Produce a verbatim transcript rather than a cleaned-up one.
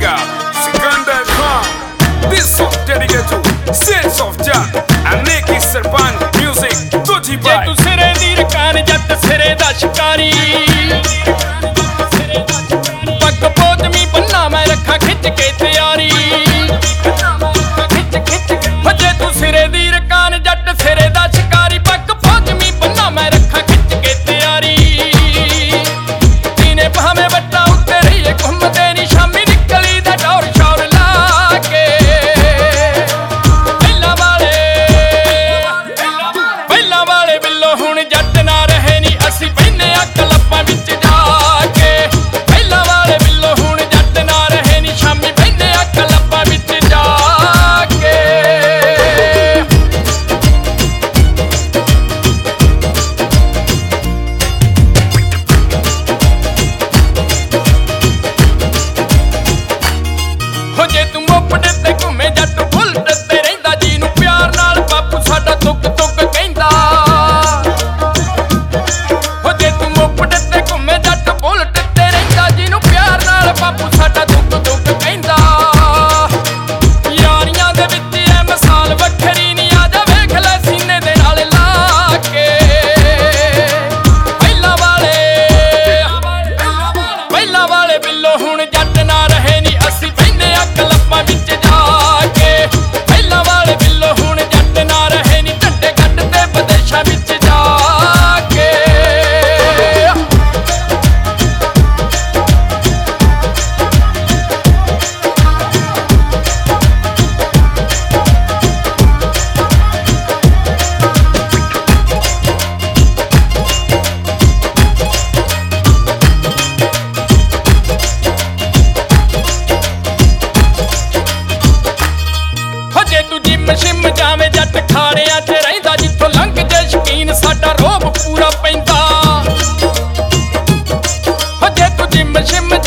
Omega, Sikandar Khan. This song dedicated to Saints of Jah and Nicky Sarpan music. Tuji ਜੇ ਤੂੰ ਸਿਰੇ ਦੀ ਰਕਾਨ ਜੱਟ ਸਿਰੇ ਦਾ ਸ਼ਿਕਾਰੀ ਪੱਗ ਪੋਤਮੀ ਬੰਨਾ ਮੈਂ ਰੱਖਾਂ ਖਿੱਚ ਕੇ ਤਿਆਰੀ ਜੇ ਤੂੰ ਸਿਰੇ ਦੀ ਰਕਾਨ ਜੱਟ ਸਿਰੇ ਦਾ ਸ਼ਿਕਾਰੀ ਪੱਗ ਪੋਤਮੀ ਬੰਨਾ ਮੈਂ ਰੱਖਾਂ ਖਿੱਚ ਕੇ ਤਿਆਰੀ ਤੀਨੇ ਭਾਵੇਂ ਵੱਟਾਂ ਉੱਤੇ ਰਹੀਏ ਘੁੰਮਦੇ ਨੀ ਸ਼ਾਮੀ ਨਿਕਲੀ ਦਾ ਡੌਰ ਸ਼ੌਰ ਲਾ ਕੇ ਪਹਿਲਾਂ ਵਾਲੇ ਪਹਿਲਾਂ ਵਾਲੇ ਬਿੱਲੋ ਹੁਣ ਜੱਟ ਨਾ ਰਹੇ ਨੀ ਅਸੀਂ ਬਹਿਨੇ ਆ ਕਲੱਬਾਂ ਵਿੱਚ ਜਾ ਕੇ ਪਹਿਲਾਂ ਵਾਲੇ ਬਿੱਲੋ ਹੁਣ ਜੱਟ ਨਾ ਰਹੇ ਨੀ ਸ਼ਾਮੀ ਬਹਿਨੇ ਆ ਕਲੱਬਾਂ ਵਿੱਚ ਜਾ ਕੇ ਹੋ ਜੇ ਤੂੰ ਮੋਪੜ ਤੇ ਘੁੰਮੇ ਜੱਟ ਬੁਲਟ ਤੇ ਰਹਿੰਦਾ ਜਿਹਨੂੰ ਪਿਆਰ ਨਾਲ ਬਾਪੂ ਸਾਡਾ ਤੁੱਕ ਤੁੱਕ ਕਹਿੰਦਾ ਹੋ ਜੇ ਤੂੰ ਮੋਪੜ ਤੇ ਘੁੰਮੇ ਜੱਟ ਬੁਲਟ ਤੇ ਰਹਿੰਦਾ ਜਿਹਨੂੰ ਪਿਆਰ ਨਾਲ ਬਾਪੂ ਸਾਡਾ ਤੁੱਕ ਤੁੱਕ ਕਹਿੰਦਾ ਯਾਰੀਆਂ ਦੇ ਵਿੱਚ ਐ ਮਿਸਾਲ ਵੱਖਰੀ ਨੀ ਆ ਜਾ ਵੇਖ ਲੈ ਸੀਨੇ ਦੇ ਨਾਲ ਲਾ ਕੇ ਪਹਿਲਾਂ ਵਾਲੇ ਪਹਿਲਾਂ ਵਾਲੇ ਬਿੱਲੋ ਹੁਣ ਜੱਟ ਨਾ ਰਹੇ ਨੀ ਅਸੀਂ ਬਹਿਨੇ ਆ ਕਲੱਬਾਂ ਵਿੱਚ ਜਾ ਕੇ ਪਹਿਲਾਂ ਵਾਲੇ ਬਿੱਲੋ ਹੁਣ ਜੱਟ ਨਾ ਰਹੇ ਨੀ ਝੰਡੇ ਗੱਡ ਤੇ ਵਿਦੇਸ਼ਾਂ ਵਿੱਚ ਜਾ ਕੇ ਹੋ ਜੇ ਤੂੰ ਜਿੰਮ ਸ਼ਿਮ ਜਾਵੇਂ ਜੱਟ ਖਾੜਿਆਂ 'ਚ ਰਹਿੰਦਾ ਜਿੱਥੋਂ ਲੰਘ ਜੇ ਸ਼ਕੀਨ ਸਾਡਾ ਰੋਬ ਪੂਰਾ ਪੈਂਦਾ ਹੋ ਜੇ ਤੂੰ ਜਿੰਮ ਸ਼ਿਮ